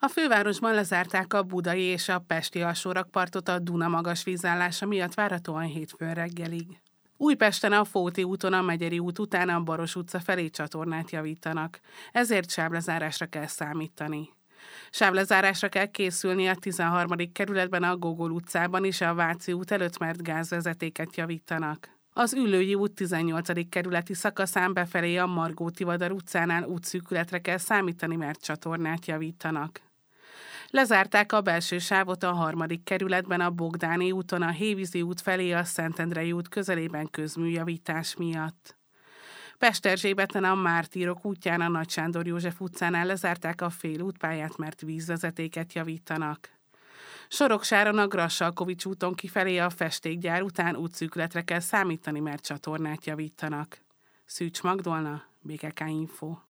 A fővárosban lezárták a budai és a pesti alsórakpartot a Duna magas vízállása miatt várhatóan hétfőn reggelig. Újpesten a Fóti úton a Megyeri út után a Baros utca felé csatornát javítanak, ezért sávlezárásra kell számítani. Sávlezárásra kell készülni a 13. kerületben a Gogol utcában és a Váci út előtt, mert gázvezetéket javítanak. Az Üllői út 18. kerületi szakaszán befelé a Margó-Tivadar utcánál útszűkületre kell számítani, mert csatornát javítanak. Lezárták a belső sávot a 3. kerületben a Bogdáni úton a Hévízi út felé a Szentendrei út közelében közműjavítás miatt. Pesterzsébeten a Mártírok útján a Nagy Sándor József utcánál lezárták a félútpályát, mert vízvezetéket javítanak. Soroksáron a Grassalkovics úton kifelé a festékgyár után útszűkületre kell számítani, mert csatornát javítanak. Szűcs Magdolna, BKK Info.